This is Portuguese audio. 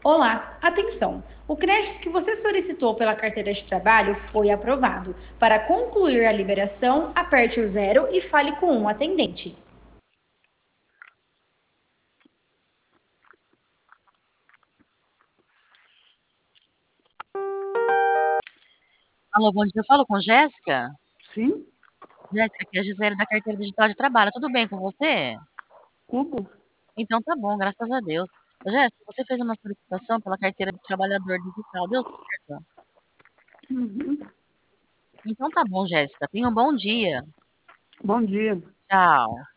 Olá, atenção! O crédito que você solicitou pela carteira de trabalho foi aprovado. Para concluir a liberação, aperte o zero e fale com um atendente. Alô, bom dia. Eu falo com Jéssica? Sim, Jéssica, aqui é a Gisele da Carteira Digital de Trabalho. Tudo bem com você? tudo. Então tá bom, graças a Deus. Ô, Jéssica, você fez uma solicitação pela Carteira de Trabalhador Digital. Deu certo? Uhum. Então tá bom, Jéssica. Tenha um bom dia. Bom dia. Tchau.